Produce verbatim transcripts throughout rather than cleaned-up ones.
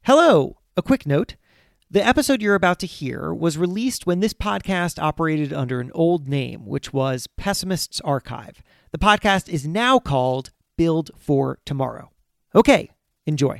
Hello! A quick note. The episode you're about to hear was released when this podcast operated under an old name, which was Pessimist's Archive. The podcast is now called Build for Tomorrow. Okay, enjoy.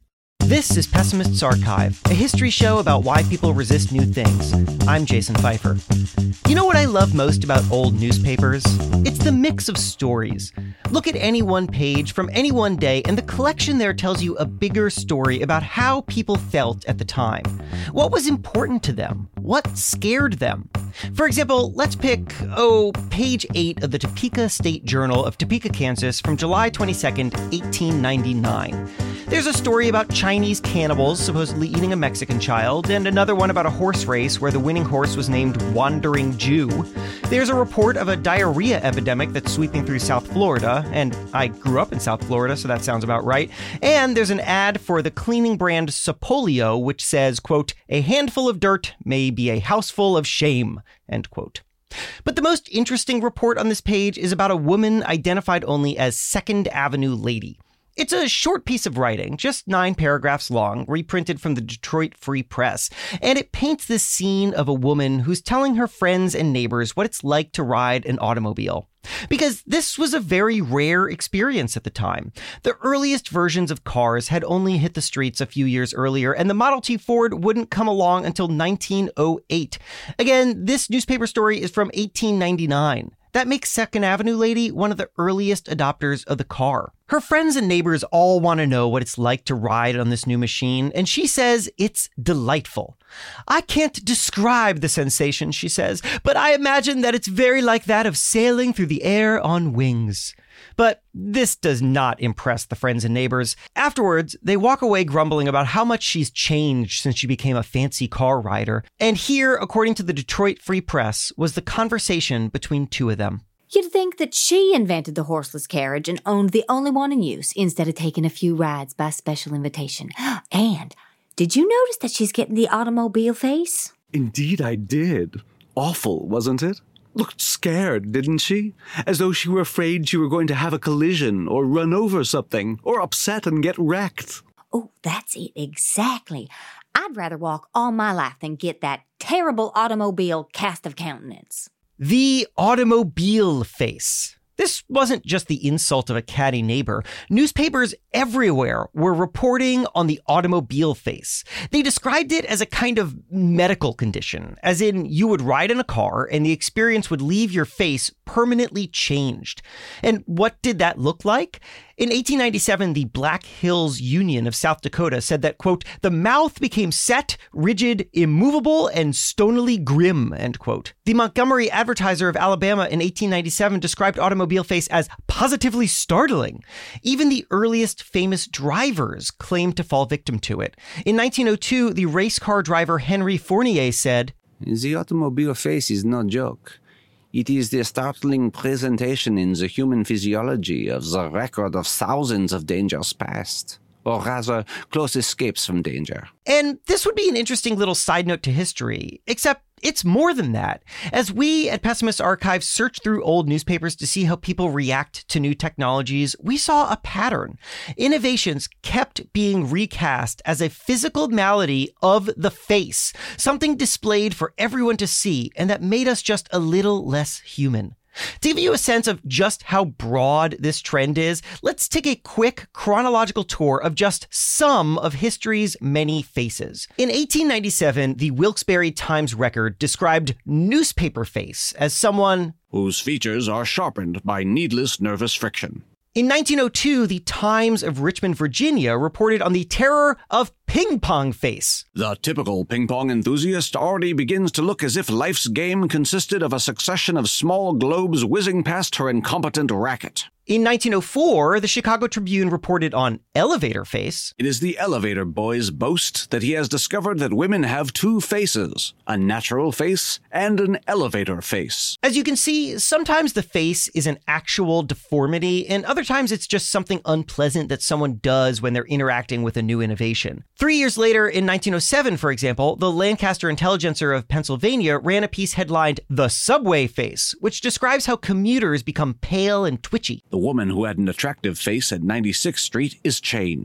This is Pessimist's Archive, a history show about why people resist new things. I'm Jason Pfeiffer. You know what I love most about old newspapers? It's the mix of stories. Look at any one page from any one day, and the collection there tells you a bigger story about how people felt at the time. What was important to them? What scared them? For example, let's pick, oh, page eight of the Topeka State Journal of Topeka, Kansas from July twenty-second, eighteen ninety-nine. There's a story about Chinese cannibals supposedly eating a Mexican child, and another one about a horse race where the winning horse was named Wandering Jew. There's a report of a diarrhea epidemic that's sweeping through South Florida, and I grew up in South Florida, so that sounds about right. And there's an ad for the cleaning brand Sapolio, which says, quote, "A handful of dirt may be a houseful of shame," end quote. But the most interesting report on this page is about a woman identified only as Second Avenue Lady. It's a short piece of writing, just nine paragraphs long, reprinted from the Detroit Free Press, and it paints this scene of a woman who's telling her friends and neighbors what it's like to ride an automobile. Because this was a very rare experience at the time. The earliest versions of cars had only hit the streets a few years earlier, and the Model T Ford wouldn't come along until nineteen oh eight. Again, this newspaper story is from eighteen ninety-nine. That makes Second Avenue Lady one of the earliest adopters of the car. Her friends and neighbors all want to know what it's like to ride on this new machine, and she says it's delightful. "I can't describe the sensation," she says, "but I imagine that it's very like that of sailing through the air on wings." But this does not impress the friends and neighbors. Afterwards, they walk away grumbling about how much she's changed since she became a fancy car rider. And here, according to the Detroit Free Press, was the conversation between two of them. "You'd think that she invented the horseless carriage and owned the only one in use instead of taking a few rides by special invitation. And did you notice that she's getting the automobile face?" Indeed I did. Awful, wasn't it? Looked scared, didn't she? As though she were afraid she were going to have a collision or run over something or upset and get wrecked. Oh, that's it, exactly. I'd rather walk all my life than get that terrible automobile cast of countenance. The automobile face. This wasn't just the insult of a catty neighbor. Newspapers everywhere were reporting on the automobile face. They described it as a kind of medical condition, as in you would ride in a car and the experience would leave your face permanently changed. And what did that look like? In eighteen ninety-seven, the Black Hills Union of South Dakota said that, quote, "the mouth became set, rigid, immovable, and stonily grim," end quote. The Montgomery Advertiser of Alabama in eighteen ninety-seven described automobile face as positively startling. Even the earliest famous drivers claimed to fall victim to it. In nineteen oh two, the race car driver Henry Fournier said, "The automobile face is no joke. It is the startling presentation in the human physiology of the record of thousands of dangers past, or rather, close escapes from danger." And this would be an interesting little side note to history, except it's more than that. As we at Pessimist Archive searched through old newspapers to see how people react to new technologies, we saw a pattern. Innovations kept being recast as a physical malady of the face, something displayed for everyone to see, and that made us just a little less human. To give you a sense of just how broad this trend is, let's take a quick chronological tour of just some of history's many faces. In eighteen ninety-seven, the Wilkes-Barre Times Record described newspaper face as someone whose features are sharpened by needless nervous friction. In nineteen oh two, the Times of Richmond, Virginia reported on the terror of ping pong face. The typical ping pong enthusiast already begins to look as if life's game consisted of a succession of small globes whizzing past her incompetent racket. In nineteen oh four, the Chicago Tribune reported on elevator face. It is the elevator boy's boast that he has discovered that women have two faces, a natural face and an elevator face. As you can see, sometimes the face is an actual deformity, and other times it's just something unpleasant that someone does when they're interacting with a new innovation. Three years later, in nineteen oh seven, for example, the Lancaster Intelligencer of Pennsylvania ran a piece headlined, "The Subway Face," which describes how commuters become pale and twitchy. The woman who had an attractive face at ninety-sixth Street is changed.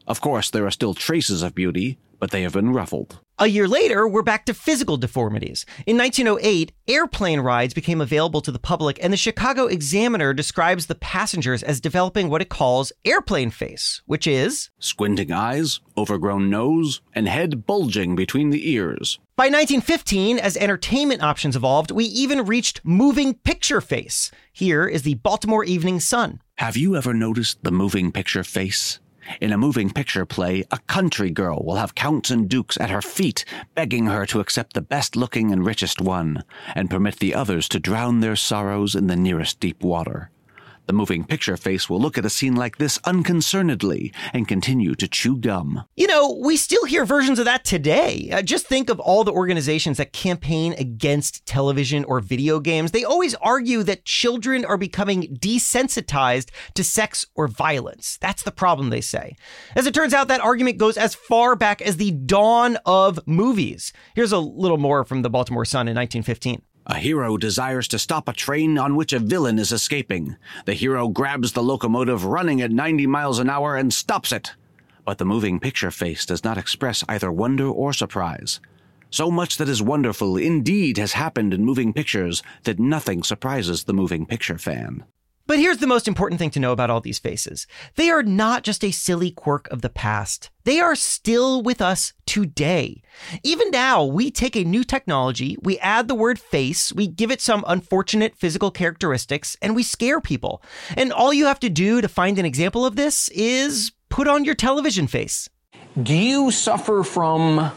Of course, there are still traces of beauty, but they have been ruffled. A year later, we're back to physical deformities. In nineteen oh eight, airplane rides became available to the public, and the Chicago Examiner describes the passengers as developing what it calls airplane face, which is squinting eyes, overgrown nose, and head bulging between the ears. By nineteen fifteen, as entertainment options evolved, we even reached moving picture face. Here is the Baltimore Evening Sun. Have you ever noticed the moving picture face? In a moving picture play, a country girl will have counts and dukes at her feet, begging her to accept the best-looking and richest one, and permit the others to drown their sorrows in the nearest deep water. The moving picture face will look at a scene like this unconcernedly and continue to chew gum. You know, we still hear versions of that today. Uh, just think of all the organizations that campaign against television or video games. They always argue that children are becoming desensitized to sex or violence. That's the problem, they say. As it turns out, that argument goes as far back as the dawn of movies. Here's a little more from the Baltimore Sun in nineteen fifteen. A hero desires to stop a train on which a villain is escaping. The hero grabs the locomotive running at ninety miles an hour and stops it. But the moving picture face does not express either wonder or surprise. So much that is wonderful indeed has happened in moving pictures that nothing surprises the moving picture fan. But here's the most important thing to know about all these faces. They are not just a silly quirk of the past. They are still with us today. Even now, we take a new technology, we add the word face, we give it some unfortunate physical characteristics, and we scare people. And all you have to do to find an example of this is put on your television face. Do you suffer from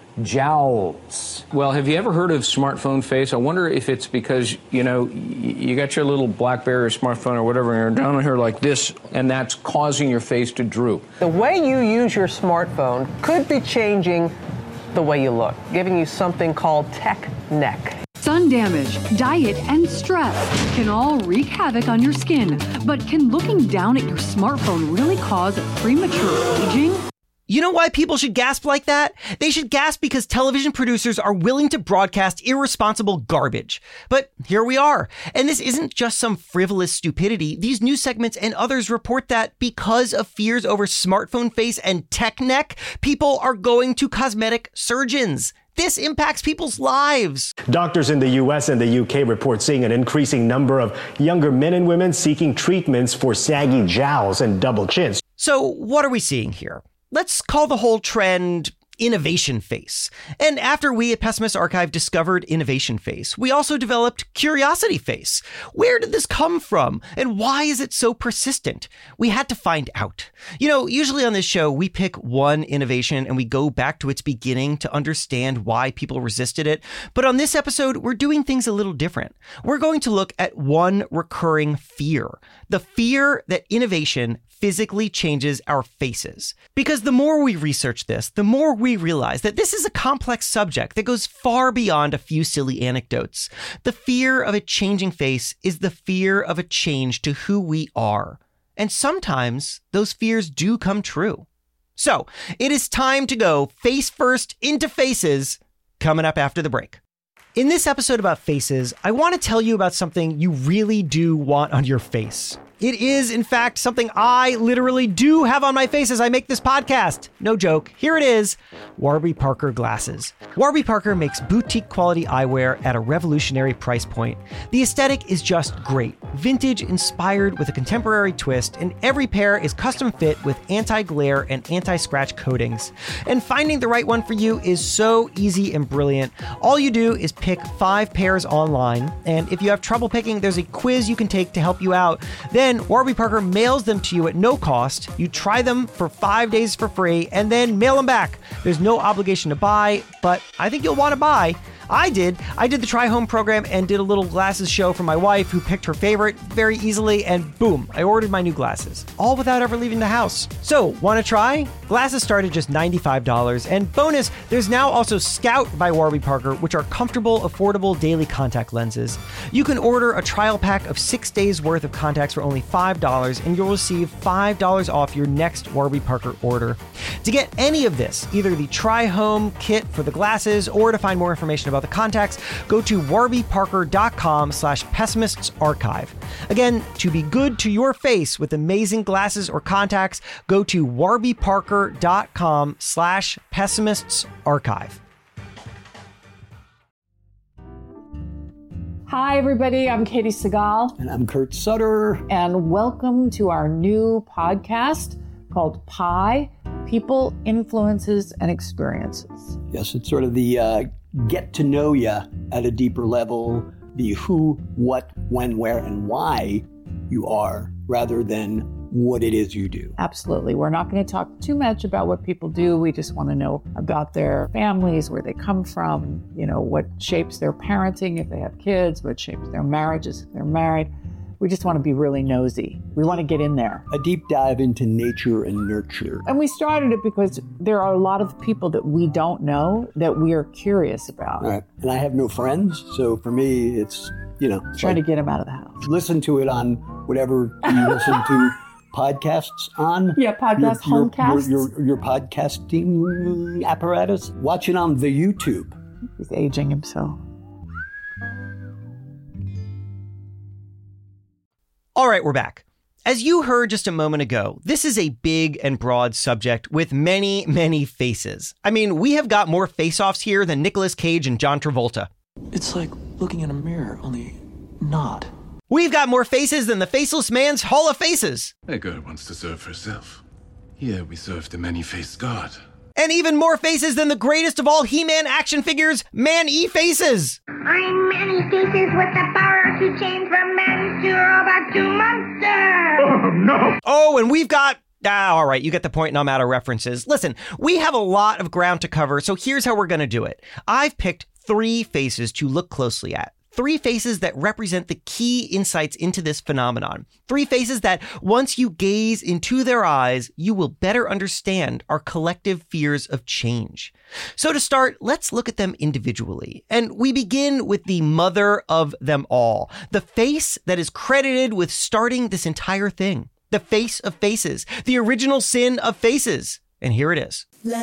jowls? Well, have you ever heard of smartphone face? I wonder if it's because, you know, you got your little BlackBerry or smartphone or whatever, and you're down here like this, and that's causing your face to droop. The way you use your smartphone could be changing the way you look, giving you something called tech neck. Sun damage, diet, and stress can all wreak havoc on your skin. But can looking down at your smartphone really cause premature aging? You know why people should gasp like that? They should gasp because television producers are willing to broadcast irresponsible garbage. But here we are. And this isn't just some frivolous stupidity. These news segments and others report that because of fears over smartphone face and tech neck, people are going to cosmetic surgeons. This impacts people's lives. Doctors in the U S and the U K report seeing an increasing number of younger men and women seeking treatments for saggy jowls and double chins. So what are we seeing here? Let's call the whole trend innovation face. And after we at Pessimist Archive discovered innovation face, we also developed curiosity face. Where did this come from? And why is it so persistent? We had to find out. You know, usually on this show, we pick one innovation and we go back to its beginning to understand why people resisted it. But on this episode, we're doing things a little different. We're going to look at one recurring fear, the fear that innovation physically changes our faces. Because the more we research this, the more we realize that this is a complex subject that goes far beyond a few silly anecdotes. The fear of a changing face is the fear of a change to who we are. And sometimes those fears do come true. So it is time to go face first into faces, coming up after the break. In this episode about faces, I want to tell you about something you really do want on your face. It is, in fact, something I literally do have on my face as I make this podcast. No joke. Here it is. Warby Parker glasses. Warby Parker makes boutique quality eyewear at a revolutionary price point. The aesthetic is just great. Vintage inspired with a contemporary twist, and every pair is custom fit with anti-glare and anti-scratch coatings. And finding the right one for you is so easy and brilliant. All you do is pick five pairs online, and if you have trouble picking, there's a quiz you can take to help you out. Then Warby Parker mails them to you at no cost. You try them for five days for free and then mail them back. There's no obligation to buy, but I think you'll want to buy. I did. I did the try home program and did a little glasses show for my wife who picked her favorite very easily, and boom, I ordered my new glasses, all without ever leaving the house. So, want to try? Glasses start at just ninety-five dollars, and bonus, there's now also Scout by Warby Parker, which are comfortable, affordable daily contact lenses. You can order a trial pack of six days worth of contacts for only five dollars, and you'll receive five dollars off your next Warby Parker order. To get any of this, either the try home kit for the glasses or to find more information about about the contacts, go to warbyparker.com slash pessimists archive. Again, to be good to your face with amazing glasses or contacts, go to warbyparker.com slash pessimists archive. Hi, everybody. I'm Katie Segal. And I'm Kurt Sutter. And welcome to our new podcast called Pi, People, Influences, and Experiences. Yes, it's sort of the uh, get to know you at a deeper level, the who, what, when, where, and why you are, rather than what it is you do. Absolutely. We're not going to talk too much about what people do. We just want to know about their families, where they come from, you know, what shapes their parenting if they have kids, what shapes their marriages if they're married. We just want to be really nosy. We want to get in there. A deep dive into nature and nurture. And we started it because there are a lot of people that we don't know that we are curious about. All right. And I have no friends, so for me, it's, you know. Trying like, to get them out of the house. Listen to it on whatever you listen to podcasts on. Yeah, podcast, your, homecasts. Your, your, your podcasting apparatus. Watch it on the YouTube. He's aging himself. All right, we're back. As you heard just a moment ago, this is a big and broad subject with many, many faces. I mean, we have got more face-offs here than Nicolas Cage and John Travolta. It's like looking in a mirror, only not. We've got more faces than the Faceless Man's Hall of Faces. A girl wants to serve herself. Here we serve the many-faced god. And even more faces than the greatest of all He-Man action figures, Man-E-Faces. I'm Many-Faces with the power to change from man to robot to monster. Oh, no. Oh, and we've got... Ah, all right, you get the point and I'm out of references. Listen, we have a lot of ground to cover, so here's how we're going to do it. I've picked three faces to look closely at. Three faces that represent the key insights into this phenomenon. Three faces that, once you gaze into their eyes, you will better understand our collective fears of change. So to start, let's look at them individually. And we begin with the mother of them all, the face that is credited with starting this entire thing. The face of faces, the original sin of faces. And here it is.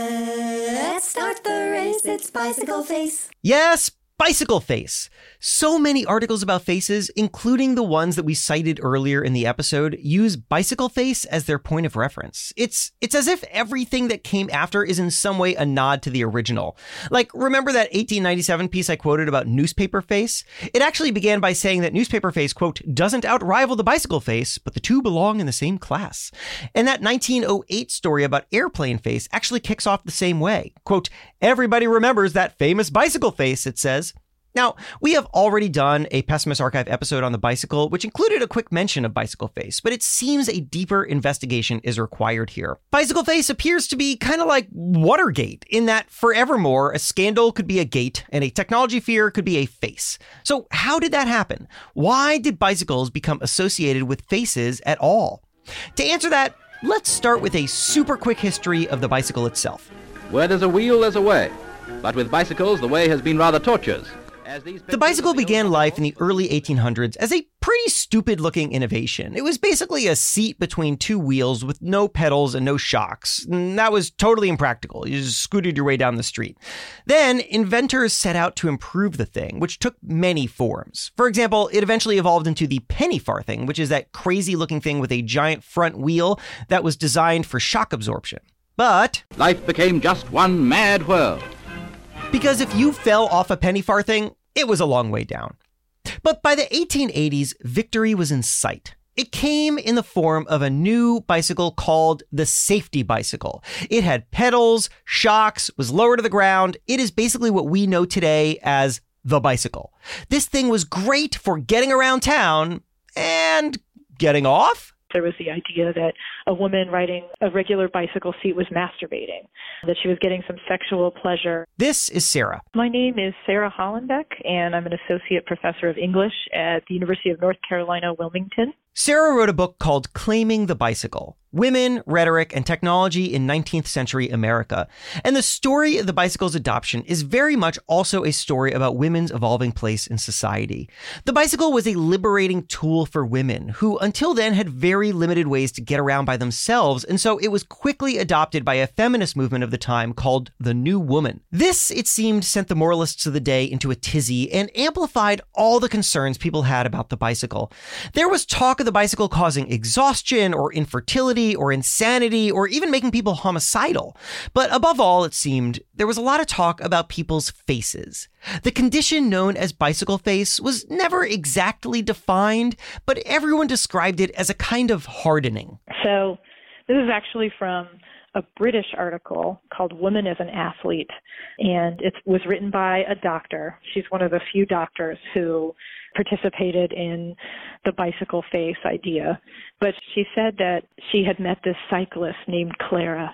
Let's start the race, it's Bicycle Face. Yes, Bicycle Face. So many articles about faces, including the ones that we cited earlier in the episode, use Bicycle Face as their point of reference. It's it's as if everything that came after is in some way a nod to the original. Like, remember that eighteen ninety-seven piece I quoted about Newspaper Face? It actually began by saying that Newspaper Face, quote, doesn't outrival the Bicycle Face, but the two belong in the same class. And that nineteen oh eight story about Airplane Face actually kicks off the same way. Quote, everybody remembers that famous Bicycle Face, it says. Now, we have already done a Pessimist Archive episode on the bicycle, which included a quick mention of Bicycle Face, but it seems a deeper investigation is required here. Bicycle Face appears to be kind of like Watergate, in that forevermore, a scandal could be a gate and a technology fear could be a face. So how did that happen? Why did bicycles become associated with faces at all? To answer that, let's start with a super quick history of the bicycle itself. Where there's a wheel, there's a way. But with bicycles, the way has been rather tortuous. The bicycle began life in the early eighteen hundreds as a pretty stupid-looking innovation. It was basically a seat between two wheels with no pedals and no shocks. And that was totally impractical. You just scooted your way down the street. Then, inventors set out to improve the thing, which took many forms. For example, it eventually evolved into the penny farthing, which is that crazy-looking thing with a giant front wheel that was designed for shock absorption. But life became just one mad whirl. Because if you fell off a penny farthing, it was a long way down. But by the eighteen eighties, victory was in sight. It came in the form of a new bicycle called the safety bicycle. It had pedals, shocks, was lower to the ground. It is basically what we know today as the bicycle. This thing was great for getting around town and getting off. There was the idea that a woman riding a regular bicycle seat was masturbating, that she was getting some sexual pleasure. This is Sarah. My name is Sarah Hollenbeck, and I'm an associate professor of English at the University of North Carolina, Wilmington. Sarah wrote a book called Claiming the Bicycle: Women, Rhetoric, and Technology in nineteenth Century America. And the story of the bicycle's adoption is very much also a story about women's evolving place in society. The bicycle was a liberating tool for women who until then had very limited ways to get around by themselves, and so it was quickly adopted by a feminist movement of the time called the New Woman. This, it seemed, sent the moralists of the day into a tizzy and amplified all the concerns people had about the bicycle. There was talk of the bicycle causing exhaustion or infertility or insanity, or even making people homicidal. But above all, it seemed, there was a lot of talk about people's faces. The condition known as bicycle face was never exactly defined, but everyone described it as a kind of hardening. So this is actually from a British article called Woman as an Athlete, and it was written by a doctor. She's one of the few doctors who participated in the bicycle face idea. But she said that she had met this cyclist named Clara,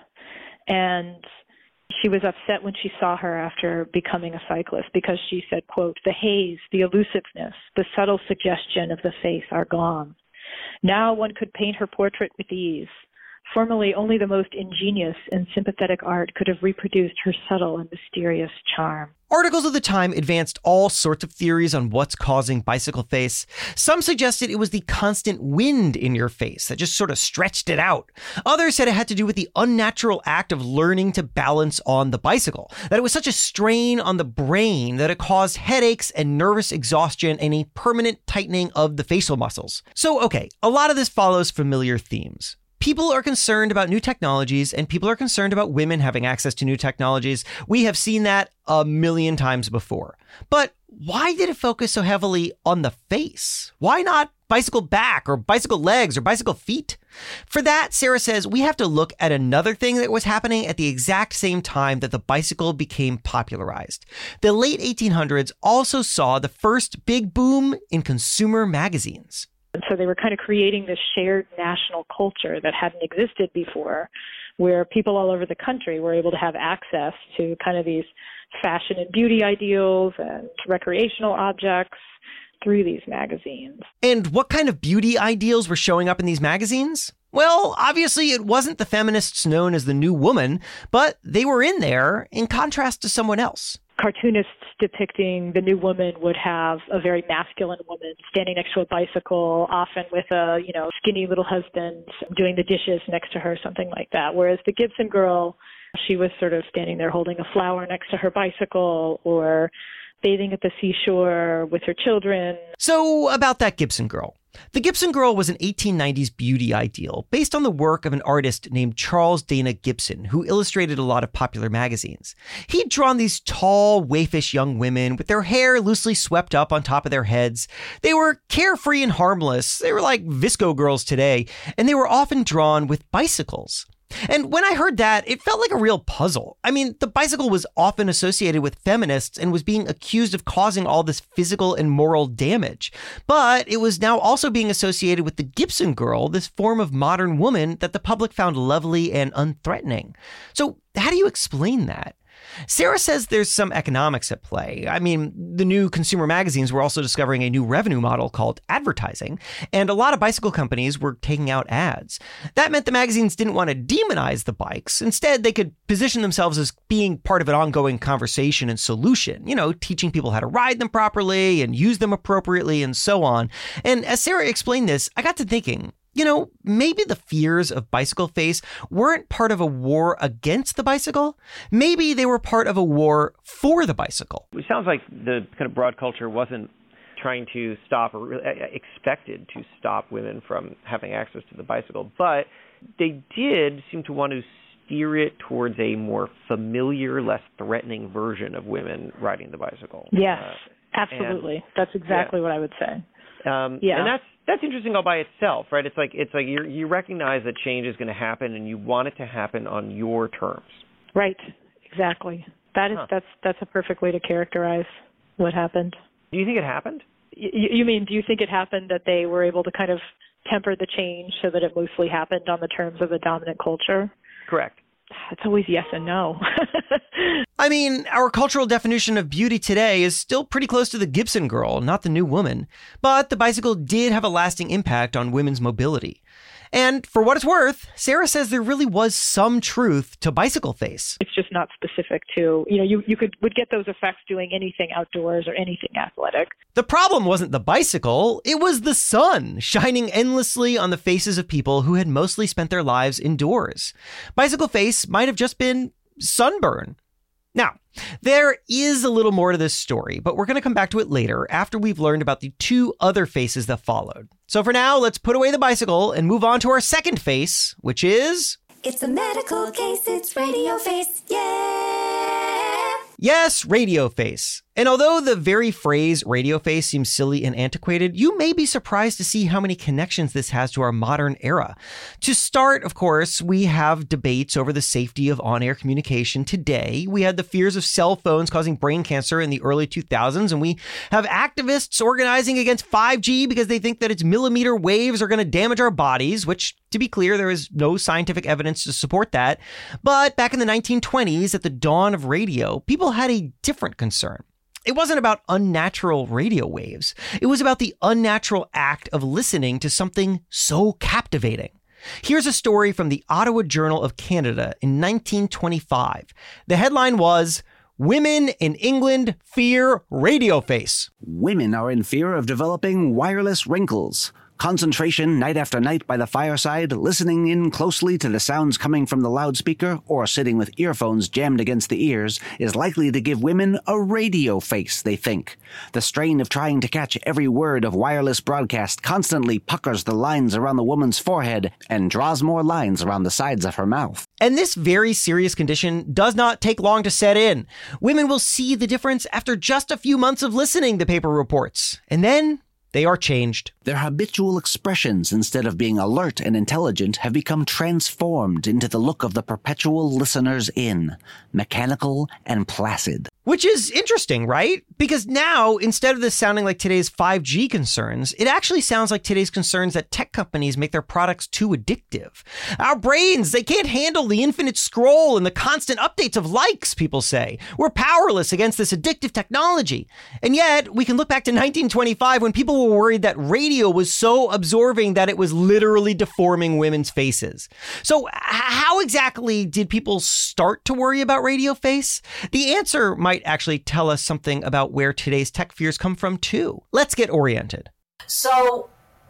and she was upset when she saw her after becoming a cyclist because she said, quote, "The haze, the elusiveness, the subtle suggestion of the face are gone. Now one could paint her portrait with ease. Formerly, only the most ingenious and sympathetic art could have reproduced her subtle and mysterious charm." Articles of the time advanced all sorts of theories on what's causing bicycle face. Some suggested it was the constant wind in your face that just sort of stretched it out. Others said it had to do with the unnatural act of learning to balance on the bicycle, that it was such a strain on the brain that it caused headaches and nervous exhaustion and a permanent tightening of the facial muscles. So, okay, a lot of this follows familiar themes. People are concerned about new technologies, and people are concerned about women having access to new technologies. We have seen that a million times before. But why did it focus so heavily on the face? Why not bicycle back or bicycle legs or bicycle feet? For that, Sarah says we have to look at another thing that was happening at the exact same time that the bicycle became popularized. The late eighteen hundreds also saw the first big boom in consumer magazines. And so they were kind of creating this shared national culture that hadn't existed before, where people all over the country were able to have access to kind of these fashion and beauty ideals and recreational objects through these magazines. And what kind of beauty ideals were showing up in these magazines? Well, obviously it wasn't the feminists known as the New Woman, but they were in there in contrast to someone else. Cartoonists depicting the New Woman would have a very masculine woman standing next to a bicycle, often with a, you know, skinny little husband doing the dishes next to her, something like that. Whereas the Gibson Girl, she was sort of standing there holding a flower next to her bicycle or bathing at the seashore with her children. So about that Gibson Girl. The Gibson Girl was an eighteen nineties beauty ideal based on the work of an artist named Charles Dana Gibson, who illustrated a lot of popular magazines. He'd drawn these tall, waifish young women with their hair loosely swept up on top of their heads. They were carefree and harmless. They were like Visco girls today, and they were often drawn with bicycles. And when I heard that, it felt like a real puzzle. I mean, the bicycle was often associated with feminists and was being accused of causing all this physical and moral damage. But it was now also being associated with the Gibson Girl, this form of modern woman that the public found lovely and unthreatening. So how do you explain that? Sarah says there's some economics at play. I mean, the new consumer magazines were also discovering a new revenue model called advertising, and a lot of bicycle companies were taking out ads. That meant the magazines didn't want to demonize the bikes. Instead, they could position themselves as being part of an ongoing conversation and solution, you know, teaching people how to ride them properly and use them appropriately and so on. And as Sarah explained this, I got to thinking, you know, maybe the fears of bicycle face weren't part of a war against the bicycle. Maybe they were part of a war for the bicycle. It sounds like the kind of broad culture wasn't trying to stop or expected to stop women from having access to the bicycle, but they did seem to want to steer it towards a more familiar, less threatening version of women riding the bicycle. Yes, uh, absolutely. And, that's exactly yeah. what I would say. Um, yeah. And that's That's interesting all by itself, right? It's like it's like you you recognize that change is going to happen, and you want it to happen on your terms. Right. Exactly. That is huh. that's that's a perfect way to characterize what happened. Do you think it happened? You, you mean? Do you think it happened that they were able to kind of temper the change so that it mostly happened on the terms of a dominant culture? Correct. it's always yes and no. I mean, our cultural definition of beauty today is still pretty close to the Gibson girl, not the new woman. But the bicycle did have a lasting impact on women's mobility. And for what it's worth, Sarah says there really was some truth to bicycle face. It's just not specific to, you know, you, you could would get those effects doing anything outdoors or anything athletic. The problem wasn't the bicycle, it was the sun shining endlessly on the faces of people who had mostly spent their lives indoors. Bicycle face might have just been sunburn. Now, there is a little more to this story, but we're going to come back to it later after we've learned about the two other faces that followed. So for now, let's put away the bicycle and move on to our second face, which is... It's a medical case, it's radio face, yeah! Yes, radio face. And although the very phrase radio face seems silly and antiquated, you may be surprised to see how many connections this has to our modern era. To start, of course, we have debates over the safety of on-air communication today. We had the fears of cell phones causing brain cancer in the early two thousands, and we have activists organizing against five G because they think that its millimeter waves are going to damage our bodies, which, to be clear, there is no scientific evidence to support that. But back in the nineteen twenties, at the dawn of radio, people had a different concern. It wasn't about unnatural radio waves. It was about the unnatural act of listening to something so captivating. Here's a story from the Ottawa Journal of Canada in nineteen twenty-five. The headline was, "Women in England Fear Radio Face." Women are in fear of developing wireless wrinkles. Concentration night after night by the fireside, listening in closely to the sounds coming from the loudspeaker, or sitting with earphones jammed against the ears, is likely to give women a radio face, they think. The strain of trying to catch every word of wireless broadcast constantly puckers the lines around the woman's forehead and draws more lines around the sides of her mouth. And this very serious condition does not take long to set in. Women will see the difference after just a few months of listening, the paper reports. And then they are changed. Their habitual expressions, instead of being alert and intelligent, have become transformed into the look of the perpetual listener's in, mechanical and placid. Which is interesting, right? Because now, instead of this sounding like today's five G concerns, it actually sounds like today's concerns that tech companies make their products too addictive. Our brains, they can't handle the infinite scroll and the constant updates of likes, people say. We're powerless against this addictive technology. And yet, we can look back to nineteen twenty-five when people were worried that radio was so absorbing that it was literally deforming women's faces. So how exactly did people start to worry about radio face? The answer might actually tell us something about where today's tech fears come from too. Let's get oriented. So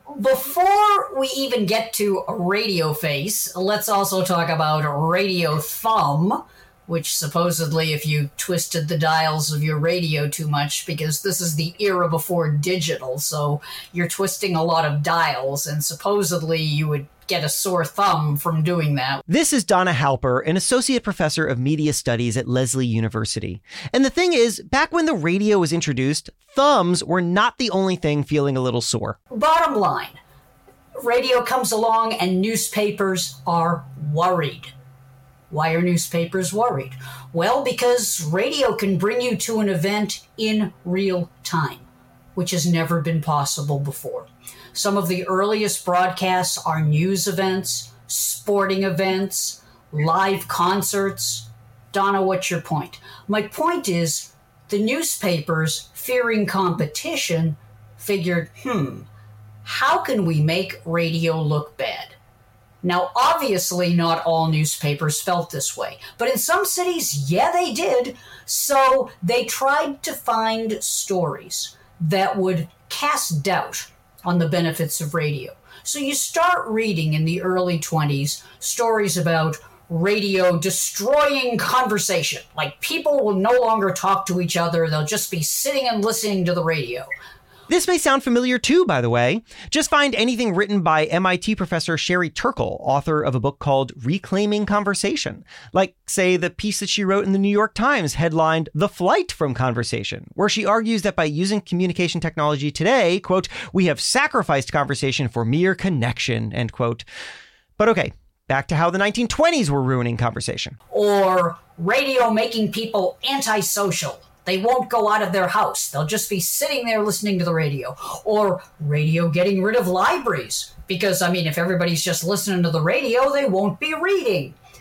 before we even get to radio face, let's also talk about radio thumb, which supposedly if you twisted the dials of your radio too much, because this is the era before digital, so you're twisting a lot of dials, and supposedly you would get a sore thumb from doing that. This is Donna Halper, an associate professor of media studies at Lesley University. And the thing is, back when the radio was introduced, thumbs were not the only thing feeling a little sore. Bottom line, radio comes along and newspapers are worried. Why are newspapers worried? Well, because radio can bring you to an event in real time, which has never been possible before. Some of the earliest broadcasts are news events, sporting events, live concerts. Donna, what's your point? My point is the newspapers, fearing competition, figured, hmm, how can we make radio look bad? Now, obviously, not all newspapers felt this way, but in some cities, yeah, they did. So they tried to find stories that would cast doubt on the benefits of radio. So you start reading in the early twenties stories about radio destroying conversation. Like people will no longer talk to each other. They'll just be sitting and listening to the radio. This may sound familiar too, by the way. Just find anything written by M I T professor Sherry Turkle, author of a book called Reclaiming Conversation. Like, say, the piece that she wrote in the New York Times headlined The Flight from Conversation, where she argues that by using communication technology today, quote, we have sacrificed conversation for mere connection, end quote. But okay, back to how the nineteen twenties were ruining conversation. Or radio making people antisocial. They won't go out of their house. They'll just be sitting there listening to the radio. Or radio getting rid of libraries. Because, I mean, if everybody's just listening to the radio, they won't be reading.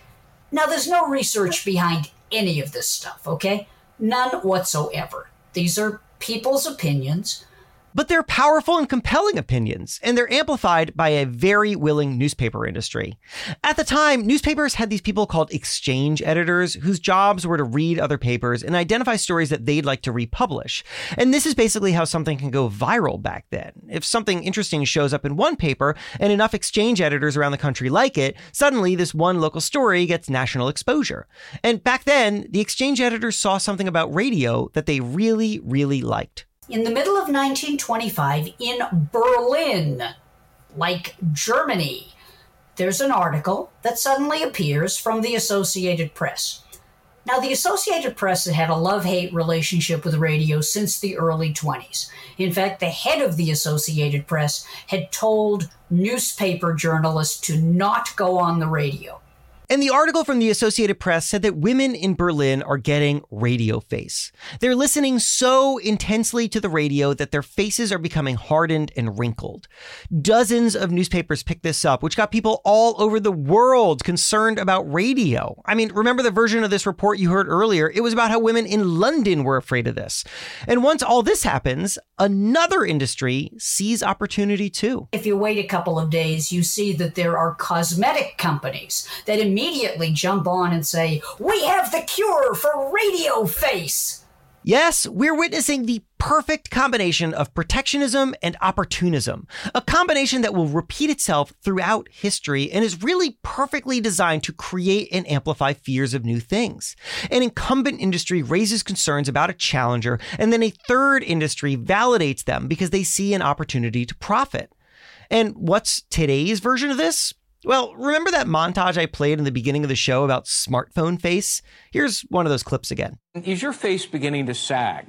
Now, there's no research behind any of this stuff, okay? None whatsoever. These are people's opinions. But they're powerful and compelling opinions, and they're amplified by a very willing newspaper industry. At the time, newspapers had these people called exchange editors whose jobs were to read other papers and identify stories that they'd like to republish. And this is basically how something can go viral back then. If something interesting shows up in one paper and enough exchange editors around the country like it, suddenly this one local story gets national exposure. And back then, the exchange editors saw something about radio that they really, really liked. In the middle of nineteen twenty-five, in Berlin, like Germany, there's an article that suddenly appears from the Associated Press. Now, the Associated Press had a love-hate relationship with radio since the early twenties. In fact, the head of the Associated Press had told newspaper journalists to not go on the radio. And the article from the Associated Press said that women in Berlin are getting radio face. They're listening so intensely to the radio that their faces are becoming hardened and wrinkled. Dozens of newspapers picked this up, which got people all over the world concerned about radio. I mean, remember the version of this report you heard earlier? It was about how women in London were afraid of this. And once all this happens, another industry sees opportunity too. If you wait a couple of days, you see that there are cosmetic companies that immediately immediately jump on and say, we have the cure for radio face. Yes, we're witnessing the perfect combination of protectionism and opportunism, a combination that will repeat itself throughout history and is really perfectly designed to create and amplify fears of new things. An incumbent industry raises concerns about a challenger, and then a third industry validates them because they see an opportunity to profit. And what's today's version of this? Well, remember that montage I played in the beginning of the show about smartphone face? Here's one of those clips again. Is your face beginning to sag?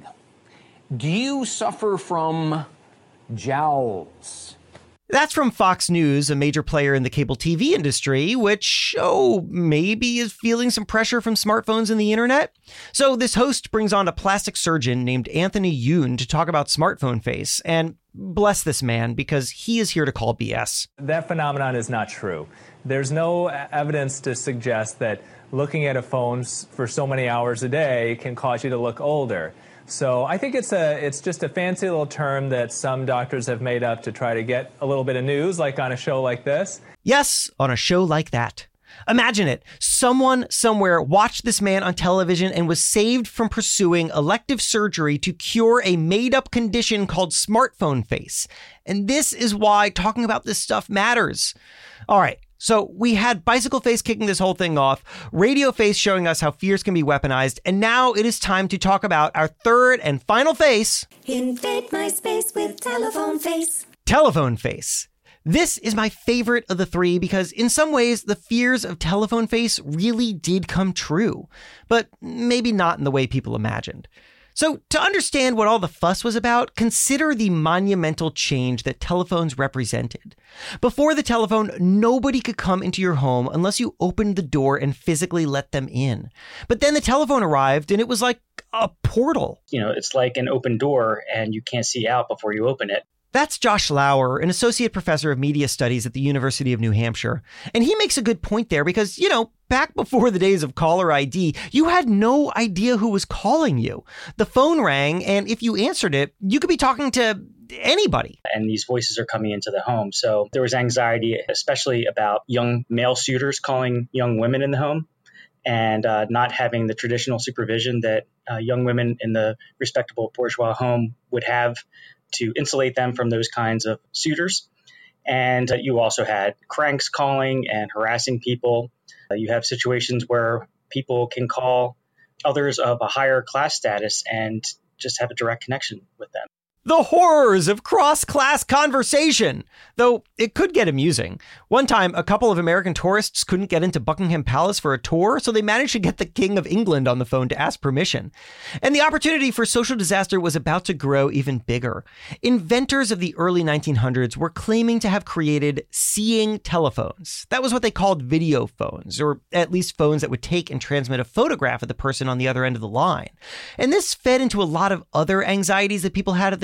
Do you suffer from jowls? That's from Fox News, a major player in the cable T V industry, which, oh, maybe is feeling some pressure from smartphones and the internet. So this host brings on a plastic surgeon named Anthony Yoon to talk about smartphone face, and bless this man, because he is here to call B S. That phenomenon is not true. There's no evidence to suggest that looking at a phone for so many hours a day can cause you to look older. So I think it's a it's just a fancy little term that some doctors have made up to try to get a little bit of news, like on a show like this. Yes, on a show like that. Imagine it. Someone somewhere watched this man on television and was saved from pursuing elective surgery to cure a made-up condition called smartphone face. And this is why talking about this stuff matters. All right. So we had Bicycle Face kicking this whole thing off, Radio Face showing us how fears can be weaponized, and now it is time to talk about our third and final face. Invade my space with Telephone Face. Telephone Face. This is my favorite of the three because in some ways the fears of Telephone Face really did come true, but maybe not in the way people imagined. So to understand what all the fuss was about, consider the monumental change that telephones represented. Before the telephone, nobody could come into your home unless you opened the door and physically let them in. But then the telephone arrived and it was like a portal. You know, it's like an open door and you can't see out before you open it. That's Josh Lauer, an associate professor of media studies at the University of New Hampshire. And he makes a good point there because, you know, back before the days of caller I D, you had no idea who was calling you. The phone rang, and if you answered it, you could be talking to anybody. And these voices are coming into the home. So there was anxiety, especially about young male suitors calling young women in the home and uh, not having the traditional supervision that uh, young women in the respectable bourgeois home would have to insulate them from those kinds of suitors. And uh, you also had cranks calling and harassing people. Uh, you have situations where people can call others of a higher class status and just have a direct connection with them. The horrors of cross-class conversation! Though it could get amusing. One time, a couple of American tourists couldn't get into Buckingham Palace for a tour, so they managed to get the King of England on the phone to ask permission. And the opportunity for social disaster was about to grow even bigger. Inventors of the early nineteen hundreds were claiming to have created seeing telephones. That was what they called video phones, or at least phones that would take and transmit a photograph of the person on the other end of the line. And this fed into a lot of other anxieties that people had at the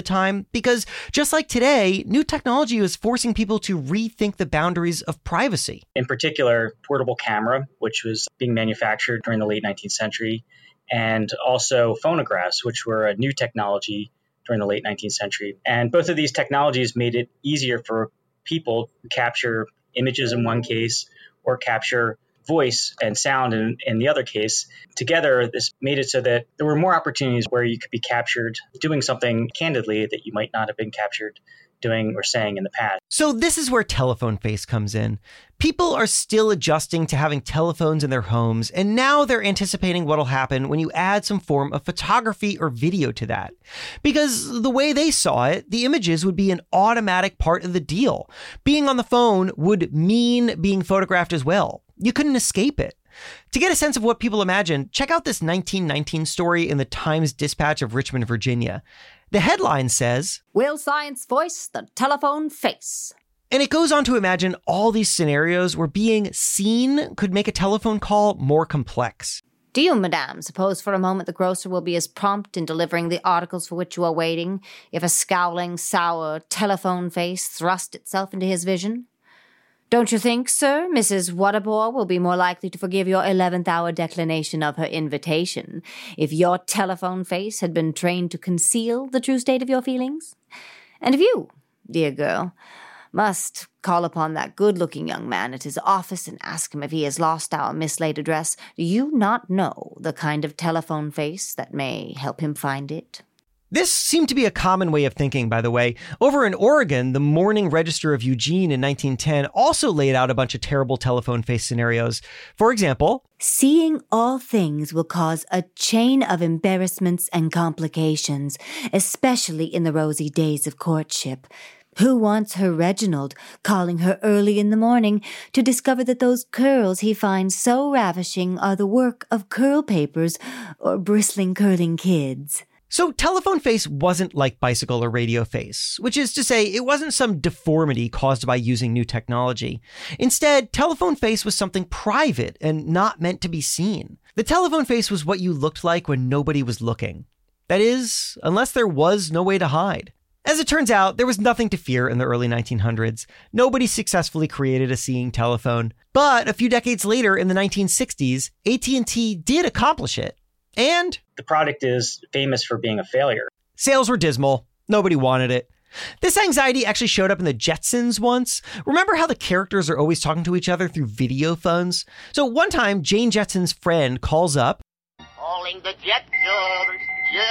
time because, just like today, new technology was forcing people to rethink the boundaries of privacy. In particular, portable camera, which was being manufactured during the late nineteenth century, and also phonographs, which were a new technology during the late nineteenth century. And both of these technologies made it easier for people to capture images in one case or capture voice and sound in, in the other case. Together, this made it so that there were more opportunities where you could be captured doing something candidly that you might not have been captured doing or saying in the past. So this is where telephone face comes in. People are still adjusting to having telephones in their homes, and now they're anticipating what'll happen when you add some form of photography or video to that. Because the way they saw it, the images would be an automatic part of the deal. Being on the phone would mean being photographed as well. You couldn't escape it. To get a sense of what people imagine, check out this nineteen nineteen story in the Times-Dispatch of Richmond, Virginia. The headline says, "Will science voice the telephone face?" And it goes on to imagine all these scenarios where being seen could make a telephone call more complex. Do you, madame, suppose for a moment the grocer will be as prompt in delivering the articles for which you are waiting if a scowling, sour telephone face thrust itself into his vision? Don't you think, sir, Missus Waterboy will be more likely to forgive your eleventh hour declination of her invitation if your telephone face had been trained to conceal the true state of your feelings? And if you, dear girl, must call upon that good-looking young man at his office and ask him if he has lost our mislaid address, do you not know the kind of telephone face that may help him find it? This seemed to be a common way of thinking, by the way. Over in Oregon, the Morning Register of Eugene in nineteen ten also laid out a bunch of terrible telephone face scenarios. For example, seeing all things will cause a chain of embarrassments and complications, especially in the rosy days of courtship. Who wants her Reginald calling her early in the morning to discover that those curls he finds so ravishing are the work of curl papers or bristling curling kids? So telephone face wasn't like bicycle or radio face, which is to say it wasn't some deformity caused by using new technology. Instead, telephone face was something private and not meant to be seen. The telephone face was what you looked like when nobody was looking. That is, unless there was no way to hide. As it turns out, there was nothing to fear in the early nineteen hundreds. Nobody successfully created a seeing telephone. But a few decades later, in the nineteen sixties, A T and T did accomplish it. And the product is famous for being a failure. Sales were dismal. Nobody wanted it. This anxiety actually showed up in the Jetsons once. Remember how the characters are always talking to each other through video phones? So one time, Jane Jetson's friend calls up. Calling the Jetsons,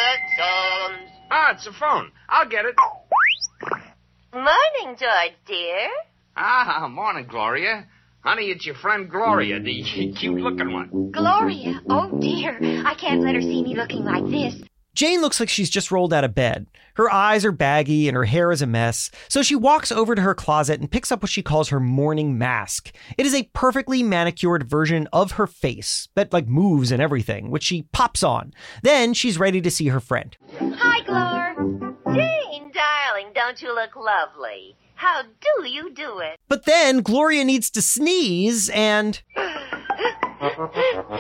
Jetsons. Ah, it's a phone. I'll get it. Morning, George, dear. Ah, morning, Gloria. Honey, it's your friend Gloria, the cute-looking one. Gloria? Oh, dear. I can't let her see me looking like this. Jane looks like she's just rolled out of bed. Her eyes are baggy and her hair is a mess, so she walks over to her closet and picks up what she calls her morning mask. It is a perfectly manicured version of her face that, like, moves and everything, which she pops on. Then she's ready to see her friend. Hi, Glor. Jane, darling, don't you look lovely? How do you do it? But then Gloria needs to sneeze and... Oh,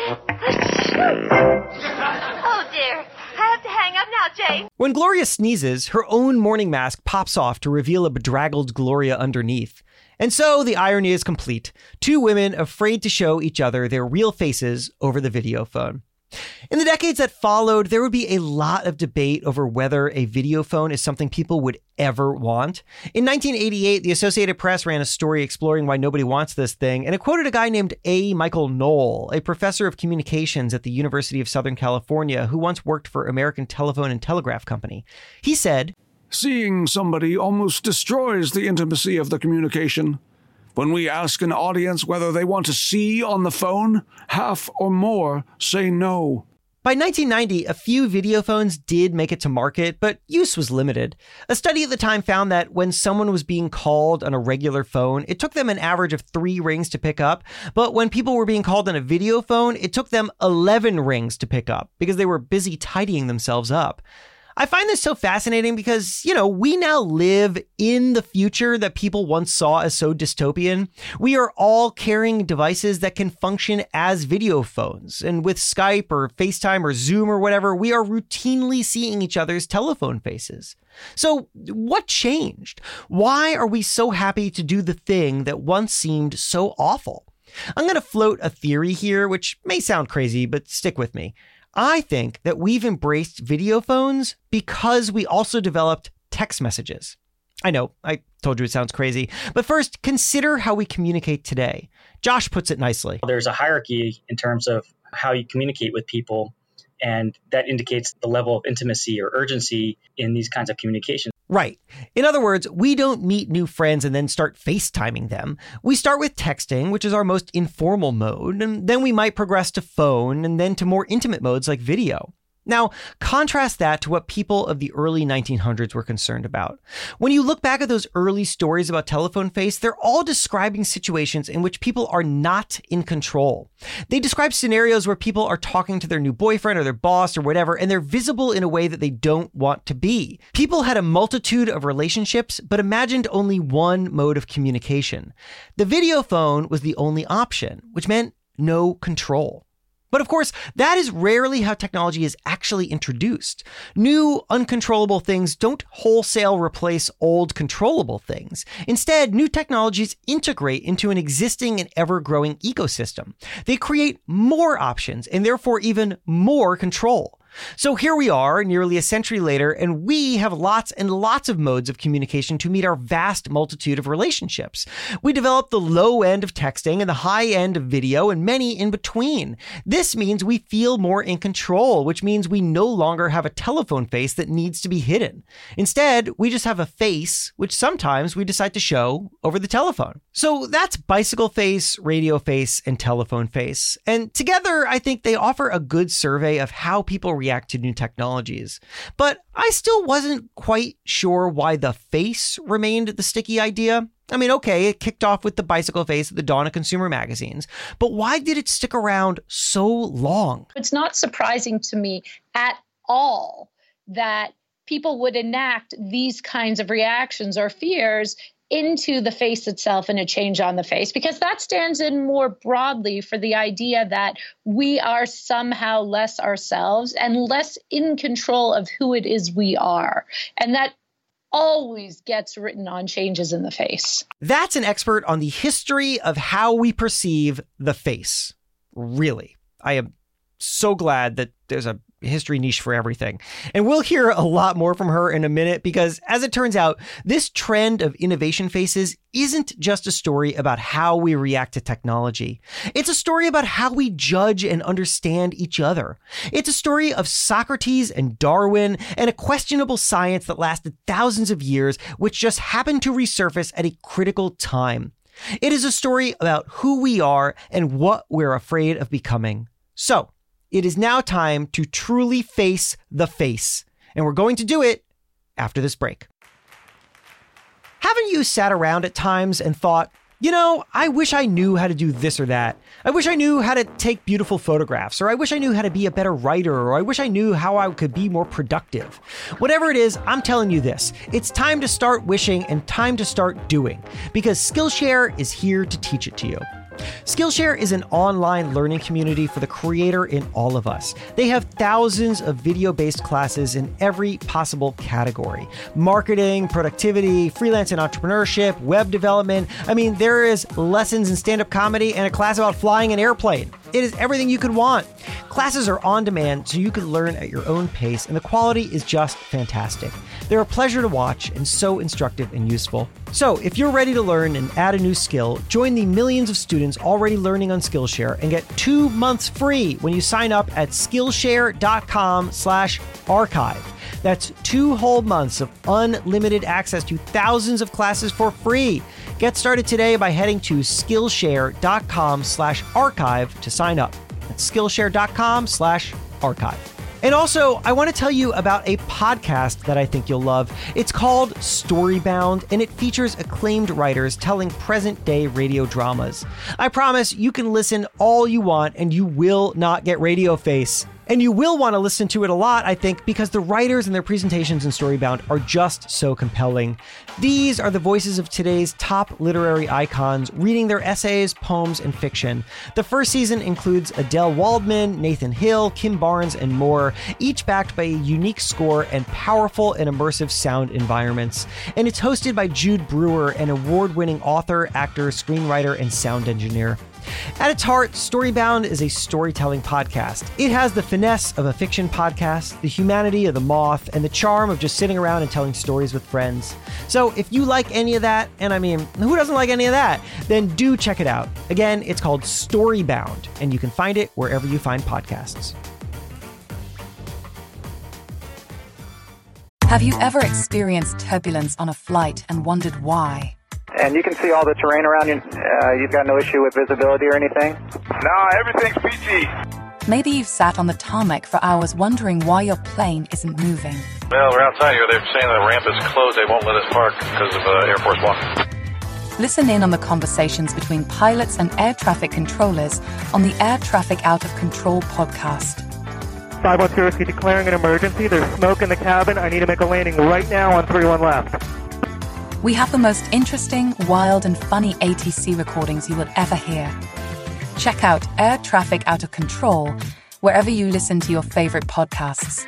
dear. I have to hang up now, Jane. When Gloria sneezes, her own morning mask pops off to reveal a bedraggled Gloria underneath. And so the irony is complete. Two women afraid to show each other their real faces over the video phone. In the decades that followed, there would be a lot of debate over whether a video phone is something people would ever want. In nineteen eighty-eight, the Associated Press ran a story exploring why nobody wants this thing, and it quoted a guy named A. Michael Knoll, a professor of communications at the University of Southern California who once worked for American Telephone and Telegraph Company. He said, "Seeing somebody almost destroys the intimacy of the communication. When we ask an audience whether they want to see on the phone, half or more say no." By nineteen ninety, a few video phones did make it to market, but use was limited. A study at the time found that when someone was being called on a regular phone, it took them an average of three rings to pick up. But when people were being called on a video phone, it took them eleven rings to pick up because they were busy tidying themselves up. I find this so fascinating because, you know, we now live in the future that people once saw as so dystopian. We are all carrying devices that can function as video phones. And with Skype or FaceTime or Zoom or whatever, we are routinely seeing each other's telephone faces. So what changed? Why are we so happy to do the thing that once seemed so awful? I'm going to float a theory here, which may sound crazy, but stick with me. I think that we've embraced video phones because we also developed text messages. I know, I told you it sounds crazy, but first, consider how we communicate today. Josh puts it nicely. There's a hierarchy in terms of how you communicate with people, and that indicates the level of intimacy or urgency in these kinds of communications. Right. In other words, we don't meet new friends and then start FaceTiming them. We start with texting, which is our most informal mode, and then we might progress to phone and then to more intimate modes like video. Now, contrast that to what people of the early nineteen hundreds were concerned about. When you look back at those early stories about telephone face, they're all describing situations in which people are not in control. They describe scenarios where people are talking to their new boyfriend or their boss or whatever, and they're visible in a way that they don't want to be. People had a multitude of relationships, but imagined only one mode of communication. The video phone was the only option, which meant no control. But of course, that is rarely how technology is actually introduced. New, uncontrollable things don't wholesale replace old, controllable things. Instead, new technologies integrate into an existing and ever-growing ecosystem. They create more options and therefore even more control. So here we are, nearly a century later, and we have lots and lots of modes of communication to meet our vast multitude of relationships. We developed the low end of texting and the high end of video and many in between. This means we feel more in control, which means we no longer have a telephone face that needs to be hidden. Instead, we just have a face, which sometimes we decide to show over the telephone. So that's bicycle face, radio face, and telephone face. And together, I think they offer a good survey of how people react to new technologies. But I still wasn't quite sure why the face remained the sticky idea. I mean, okay, it kicked off with the bicycle face at the dawn of consumer magazines, but why did it stick around so long? It's not surprising to me at all that people would enact these kinds of reactions or fears into the face itself and a change on the face, because that stands in more broadly for the idea that we are somehow less ourselves and less in control of who it is we are. And that always gets written on changes in the face. That's an expert on the history of how we perceive the face. Really. I am so glad that there's a history niche for everything. And we'll hear a lot more from her in a minute because, as it turns out, this trend of innovation faces isn't just a story about how we react to technology. It's a story about how we judge and understand each other. It's a story of Socrates and Darwin and a questionable science that lasted thousands of years, which just happened to resurface at a critical time. It is a story about who we are and what we're afraid of becoming. So, it is now time to truly face the face, and we're going to do it after this break. Haven't you sat around at times and thought, you know, I wish I knew how to do this or that. I wish I knew how to take beautiful photographs, or I wish I knew how to be a better writer, or I wish I knew how I could be more productive. Whatever it is, I'm telling you this. It's time to start wishing and time to start doing, because Skillshare is here to teach it to you. Skillshare is an online learning community for the creator in all of us. They have thousands of video-based classes in every possible category. Marketing, productivity, freelance and entrepreneurship, web development. I mean, there is lessons in stand-up comedy and a class about flying an airplane. It is everything you could want. Classes are on demand, so you can learn at your own pace, and the quality is just fantastic. They're a pleasure to watch and so instructive and useful. So if you're ready to learn and add a new skill, join the millions of students already learning on Skillshare and get two months free when you sign up at Skillshare.com slash archive. That's two whole months of unlimited access to thousands of classes for free. Get started today by heading to Skillshare.com slash archive to sign up. That's Skillshare.com slash archive. And also, I want to tell you about a podcast that I think you'll love. It's called Storybound, and it features acclaimed writers telling present-day radio dramas. I promise you can listen all you want, and you will not get radio face. And you will want to listen to it a lot, I think, because the writers and their presentations in Storybound are just so compelling. These are the voices of today's top literary icons, reading their essays, poems, and fiction. The first season includes Adele Waldman, Nathan Hill, Kim Barnes, and more, each backed by a unique score and powerful and immersive sound environments. And it's hosted by Jude Brewer, an award-winning author, actor, screenwriter, and sound engineer. At its heart, Storybound is a storytelling podcast. It has the finesse of a fiction podcast, the humanity of the moth, and the charm of just sitting around and telling stories with friends. So if you like any of that, and I mean, who doesn't like any of that, then do check it out. Again, it's called Storybound, and you can find it wherever you find podcasts. Have you ever experienced turbulence on a flight and wondered why? And you can see all the terrain around you. Uh, you've got no issue with visibility or anything? No, everything's peachy. Maybe you've sat on the tarmac for hours wondering why your plane isn't moving. Well, we're outside here. They're saying the ramp is closed. They won't let us park because of uh, Air Force One. Listen in on the conversations between pilots and air traffic controllers on the Air Traffic Out of Control podcast. five one two, is he declaring an emergency? There's smoke in the cabin. I need to make a landing right now on three one left. We have the most interesting, wild, and funny A T C recordings you will ever hear. Check out Air Traffic Out of Control wherever you listen to your favorite podcasts.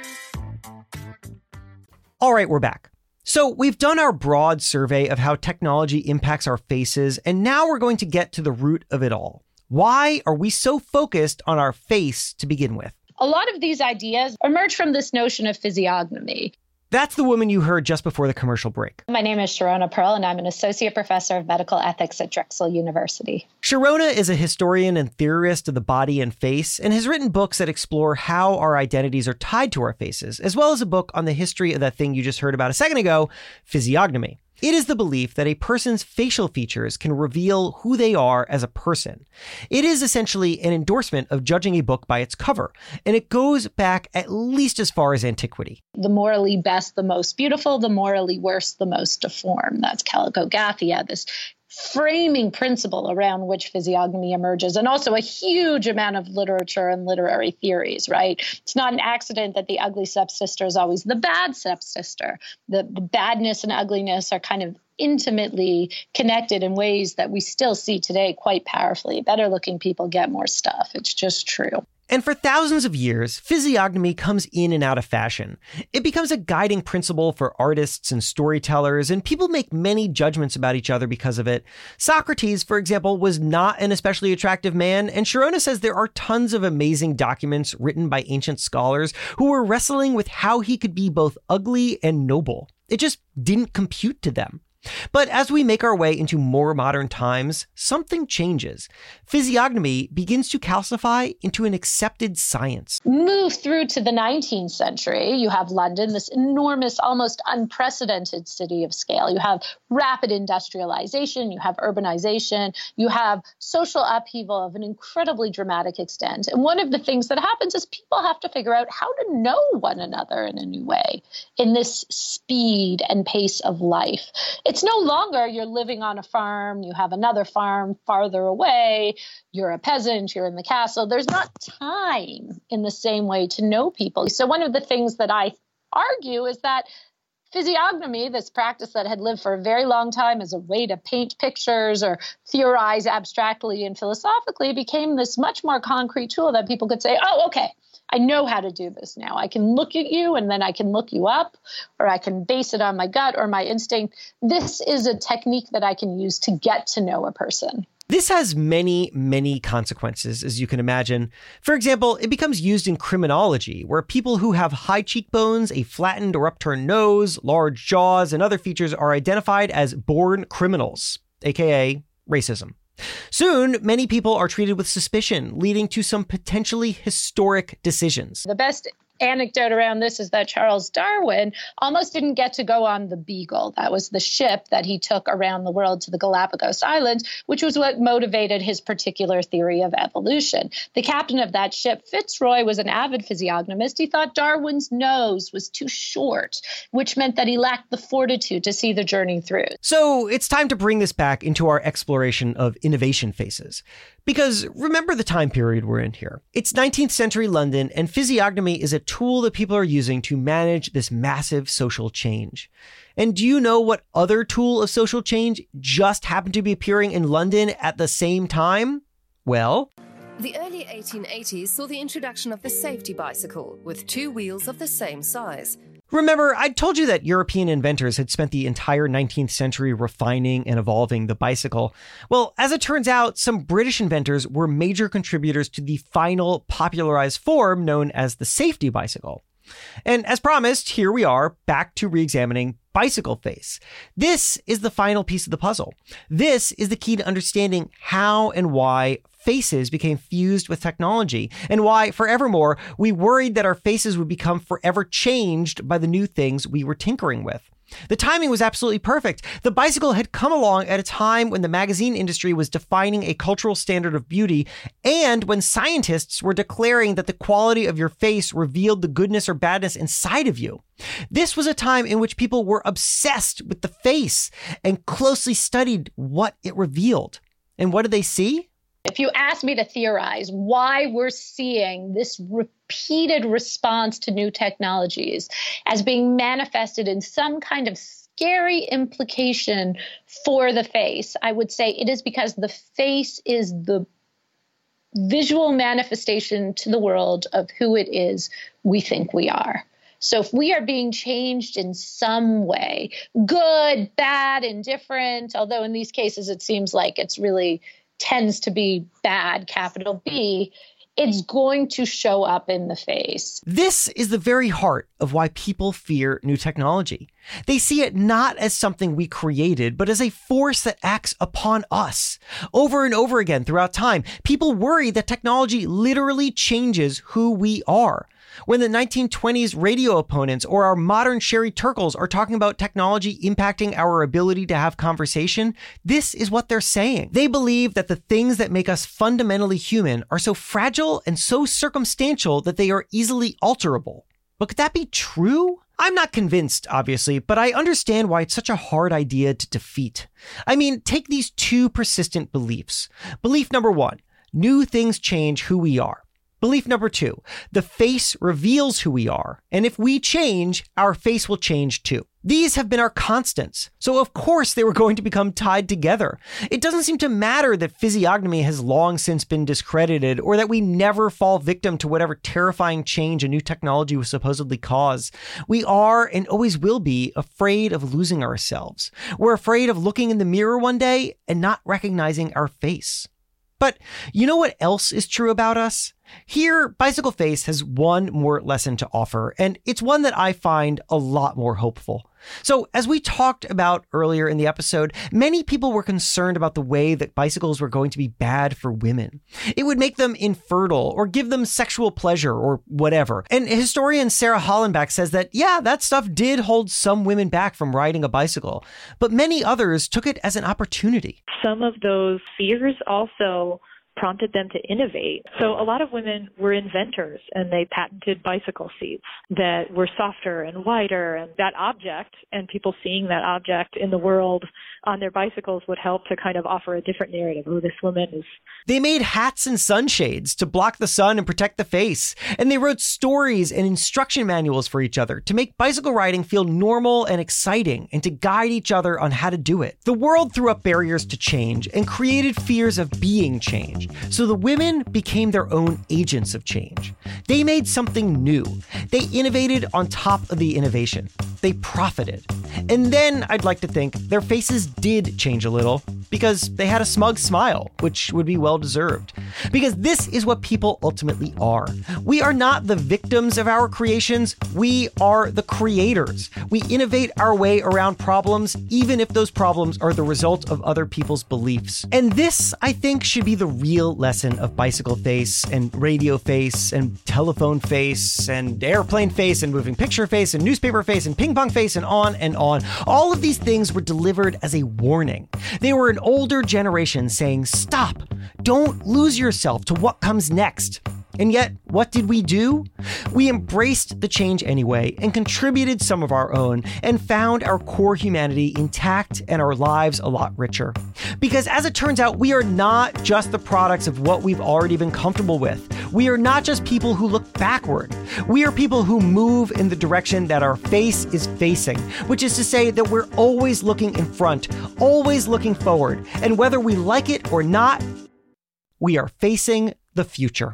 All right, we're back. So we've done our broad survey of how technology impacts our faces, and now we're going to get to the root of it all. Why are we so focused on our face to begin with? A lot of these ideas emerge from this notion of physiognomy. That's the woman you heard just before the commercial break. My name is Sharona Pearl, and I'm an associate professor of medical ethics at Drexel University. Sharona is a historian and theorist of the body and face, and has written books that explore how our identities are tied to our faces, as well as a book on the history of that thing you just heard about a second ago, physiognomy. It is the belief that a person's facial features can reveal who they are as a person. It is essentially an endorsement of judging a book by its cover, and it goes back at least as far as antiquity. The morally best, the most beautiful, the morally worst, the most deformed. That's Calico-Gathia, this framing principle around which physiognomy emerges, and also a huge amount of literature and literary theories, right? It's not an accident that the ugly stepsister is always the bad stepsister. The, the badness and ugliness are kind of intimately connected in ways that we still see today quite powerfully. Better looking people get more stuff. It's just true. And for thousands of years, physiognomy comes in and out of fashion. It becomes a guiding principle for artists and storytellers, and people make many judgments about each other because of it. Socrates, for example, was not an especially attractive man, and Sharona says there are tons of amazing documents written by ancient scholars who were wrestling with how he could be both ugly and noble. It just didn't compute to them. But as we make our way into more modern times, something changes. Physiognomy begins to calcify into an accepted science. Move through to the nineteenth century. You have London, this enormous, almost unprecedented city of scale. You have rapid industrialization, you have urbanization, you have social upheaval of an incredibly dramatic extent. And one of the things that happens is people have to figure out how to know one another in a new way in this speed and pace of life. It's no longer you're living on a farm, you have another farm farther away, you're a peasant, you're in the castle. There's not time in the same way to know people. So one of the things that I argue is that physiognomy, this practice that had lived for a very long time as a way to paint pictures or theorize abstractly and philosophically, became this much more concrete tool that people could say, oh, okay, I know how to do this now. I can look at you and then I can look you up, or I can base it on my gut or my instinct. This is a technique that I can use to get to know a person. This has many, many consequences, as you can imagine. For example, it becomes used in criminology, where people who have high cheekbones, a flattened or upturned nose, large jaws, and other features are identified as born criminals, aka racism. Soon, many people are treated with suspicion, leading to some potentially historic decisions. The best anecdote around this is that Charles Darwin almost didn't get to go on the Beagle. That was the ship that he took around the world to the Galapagos Islands, which was what motivated his particular theory of evolution. The captain of that ship, Fitzroy, was an avid physiognomist. He thought Darwin's nose was too short, which meant that he lacked the fortitude to see the journey through. So it's time to bring this back into our exploration of innovation faces. Because remember the time period we're in here. It's nineteenth century London, and physiognomy is a tool that people are using to manage this massive social change. And do you know what other tool of social change just happened to be appearing in London at the same time? Well, the early eighteen eighties saw the introduction of the safety bicycle with two wheels of the same size. Remember, I told you that European inventors had spent the entire nineteenth century refining and evolving the bicycle. Well, as it turns out, some British inventors were major contributors to the final popularized form known as the safety bicycle. And as promised, here we are, back to re-examining bicycle face. This is the final piece of the puzzle. This is the key to understanding how and why faces became fused with technology, and why, forevermore, we worried that our faces would become forever changed by the new things we were tinkering with. The timing was absolutely perfect. The bicycle had come along at a time when the magazine industry was defining a cultural standard of beauty, and when scientists were declaring that the quality of your face revealed the goodness or badness inside of you. This was a time in which people were obsessed with the face and closely studied what it revealed. And what did they see? If you ask me to theorize why we're seeing this repeated response to new technologies as being manifested in some kind of scary implication for the face, I would say it is because the face is the visual manifestation to the world of who it is we think we are. So if we are being changed in some way, good, bad, indifferent, although in these cases it seems like it's really tends to be bad, capital B, it's going to show up in the face. This is the very heart of why people fear new technology. They see it not as something we created, but as a force that acts upon us. Over and over again throughout time, people worry that technology literally changes who we are. When the nineteen twenties radio opponents or our modern Sherry Turkles are talking about technology impacting our ability to have conversation, this is what they're saying. They believe that the things that make us fundamentally human are so fragile and so circumstantial that they are easily alterable. But could that be true? I'm not convinced, obviously, but I understand why it's such a hard idea to defeat. I mean, take these two persistent beliefs. Belief number one, new things change who we are. Belief number two, the face reveals who we are, and if we change, our face will change too. These have been our constants, so of course they were going to become tied together. It doesn't seem to matter that physiognomy has long since been discredited, or that we never fall victim to whatever terrifying change a new technology will supposedly cause. We are, and always will be, afraid of losing ourselves. We're afraid of looking in the mirror one day and not recognizing our face. But you know what else is true about us? Here, Bicycle Face has one more lesson to offer, and it's one that I find a lot more hopeful. So, as we talked about earlier in the episode, many people were concerned about the way that bicycles were going to be bad for women. It would make them infertile or give them sexual pleasure or whatever. And historian Sarah Hollenbach says that, yeah, that stuff did hold some women back from riding a bicycle, but many others took it as an opportunity. Some of those fears also prompted them to innovate. So a lot of women were inventors, and they patented bicycle seats that were softer and wider, and that object and people seeing that object in the world on their bicycles would help to kind of offer a different narrative. Oh, this woman is... They made hats and sunshades to block the sun and protect the face, and they wrote stories and instruction manuals for each other to make bicycle riding feel normal and exciting, and to guide each other on how to do it. The world threw up barriers to change and created fears of being changed. So the women became their own agents of change. They made something new. They innovated on top of the innovation. They profited. And then, I'd like to think, their faces did change a little, because they had a smug smile, which would be well-deserved. Because this is what people ultimately are. We are not the victims of our creations, we are the creators. We innovate our way around problems, even if those problems are the result of other people's beliefs. And this, I think, should be the real lesson of Bicycle Face, and Radio Face, and Telephone Face, and Airplane Face, and Moving Picture Face, and Newspaper Face, and Ping Pong Face, and on and on. All of these things were delivered as a warning. They were an older generation saying, stop, don't lose yourself to what comes next. And yet, what did we do? We embraced the change anyway and contributed some of our own and found our core humanity intact and our lives a lot richer. Because as it turns out, we are not just the products of what we've already been comfortable with. We are not just people who look backward. We are people who move in the direction that our face is facing, which is to say that we're always looking in front, always looking forward. And whether we like it or not, we are facing the future.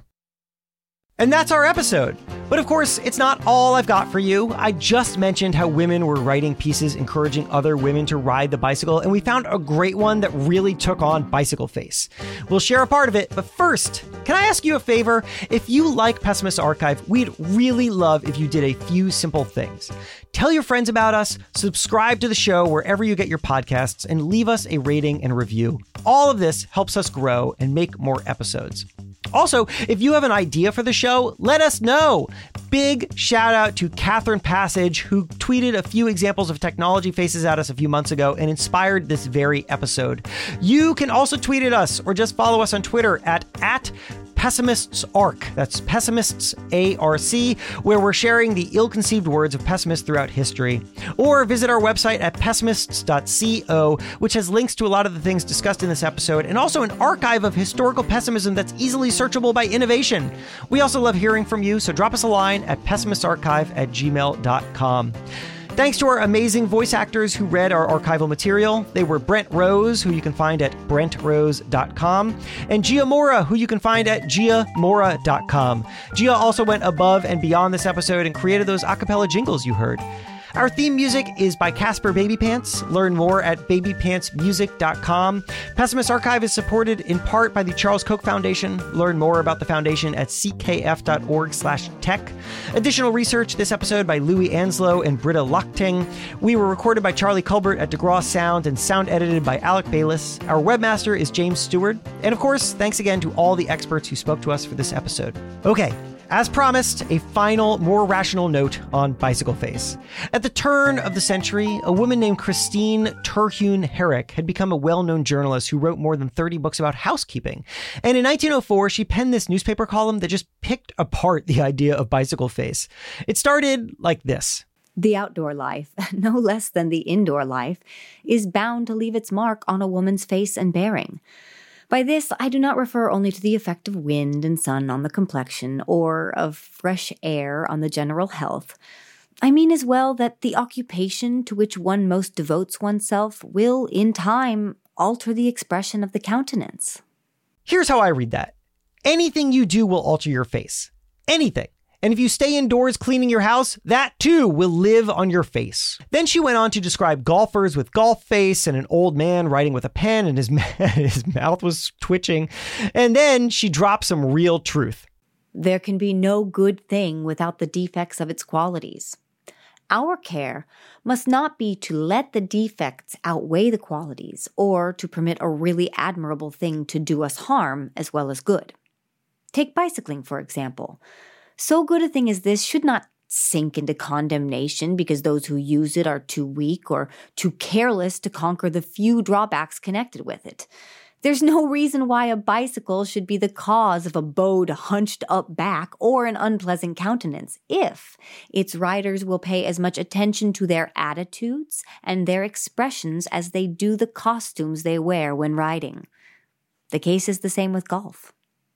And that's our episode. But of course, it's not all I've got for you. I just mentioned how women were writing pieces encouraging other women to ride the bicycle, and we found a great one that really took on Bicycle Face. We'll share a part of it, but first, can I ask you a favor? If you like Pessimist Archive, we'd really love if you did a few simple things. Tell your friends about us, subscribe to the show wherever you get your podcasts, and leave us a rating and review. All of this helps us grow and make more episodes. Also, if you have an idea for the show, let us know. Big shout out to Catherine Passage, who tweeted a few examples of technology faces at us a few months ago and inspired this very episode. You can also tweet at us or just follow us on Twitter at, at Pessimists Arc. That's Pessimists A R C, where we're sharing the ill-conceived words of pessimists throughout history. Or visit our website at pessimists dot co, which has links to a lot of the things discussed in this episode, and also an archive of historical pessimism that's easily searchable by innovation. We also love hearing from you, so drop us a line at pessimistarchive at gmail dot com. Thanks to our amazing voice actors who read our archival material. They were Brent Rose, who you can find at brent rose dot com, and Gia Mora, who you can find at gia mora dot com. Gia also went above and beyond this episode and created those a cappella jingles you heard. Our theme music is by Casper Babypants. Learn more at baby pants music dot com. Pessimist Archive is supported in part by the Charles Koch Foundation. Learn more about the foundation at c k f dot org slash tech. Additional research this episode by Louis Anslow and Britta Lochting. We were recorded by Charlie Culbert at DeGraw Sound and sound edited by Alec Bayless. Our webmaster is James Stewart. And of course, thanks again to all the experts who spoke to us for this episode. Okay. As promised, a final, more rational note on Bicycle Face. At the turn of the century, a woman named Christine Terhune Herrick had become a well-known journalist who wrote more than thirty books about housekeeping. And in nineteen oh four, she penned this newspaper column that just picked apart the idea of Bicycle Face. It started like this. The outdoor life, no less than the indoor life, is bound to leave its mark on a woman's face and bearing. By this, I do not refer only to the effect of wind and sun on the complexion or of fresh air on the general health. I mean as well that the occupation to which one most devotes oneself will, in time, alter the expression of the countenance. Here's how I read that. Anything you do will alter your face. Anything. And if you stay indoors cleaning your house, that too will live on your face. Then she went on to describe golfers with golf face and an old man writing with a pen and his, his mouth was twitching. And then she dropped some real truth. There can be no good thing without the defects of its qualities. Our care must not be to let the defects outweigh the qualities or to permit a really admirable thing to do us harm as well as good. Take bicycling, for example. So good a thing as this should not sink into condemnation because those who use it are too weak or too careless to conquer the few drawbacks connected with it. There's no reason why a bicycle should be the cause of a bowed, hunched-up back or an unpleasant countenance if its riders will pay as much attention to their attitudes and their expressions as they do the costumes they wear when riding. The case is the same with golf.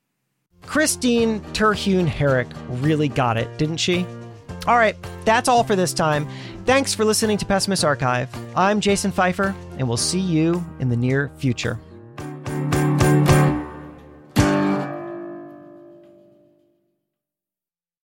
Christine Terhune Herrick really got it, didn't she? All right, that's all for this time. Thanks for listening to Pessimist Archive. I'm Jason Pfeiffer, and we'll see you in the near future.